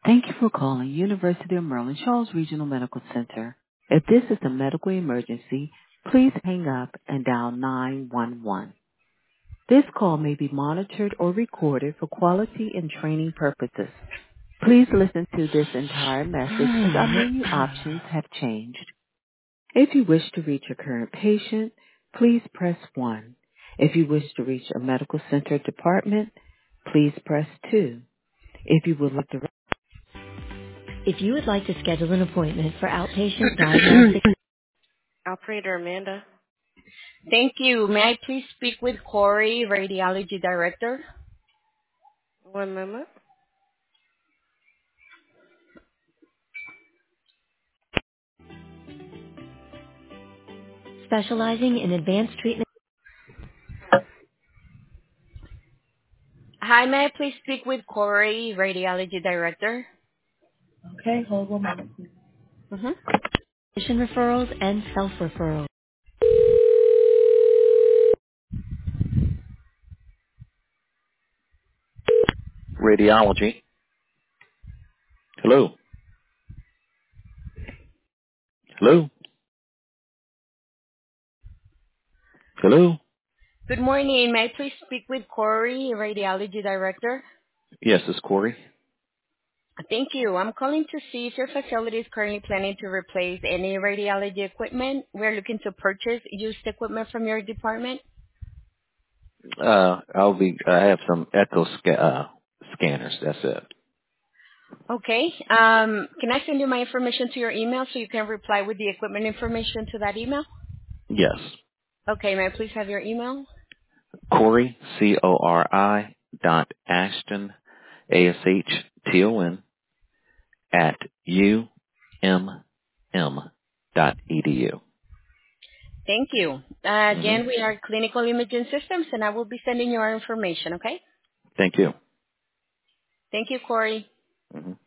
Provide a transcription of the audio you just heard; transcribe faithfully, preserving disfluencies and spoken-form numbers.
Thank you for calling University of Maryland Charles Regional Medical Center. If this is a medical emergency, please hang up and dial nine one one. This call may be monitored or recorded for quality and training purposes. Please listen to this entire message as our menu options have changed. If you wish to reach a current patient, please press one. If you wish to reach a medical center department, please press two. If you would like to If you would like to schedule an appointment for outpatient diagnostic. Operator Amanda. Thank you. May I please speak with Corey, Radiology Director? One moment. Specializing in advanced treatment. Hi, may I please speak with Corey, Radiology Director? Okay, hold one moment. Mm-hmm. Patient referrals and self-referrals. Radiology. Hello. Hello. Hello. Good morning. May I please speak with Corey, Radiology Director? Yes, this is Corey. Thank you. I'm calling to see if your facility is currently planning to replace any radiology equipment. We're looking to purchase used equipment from your department. Uh, I'll be. I have some echo sca- uh, scanners. That's it. Okay. Um, can I send you my information to your email so you can reply with the equipment information to that email? Yes, Okay. May I please have your email? Corey C O R I dot Ashton A S H T O N at U M M dot edu. Thank you. Uh, Mm-hmm. again, we are Clinical Imaging Systems, and I will be sending you our information, okay? Thank you. Thank you, Corey. Mm-hmm.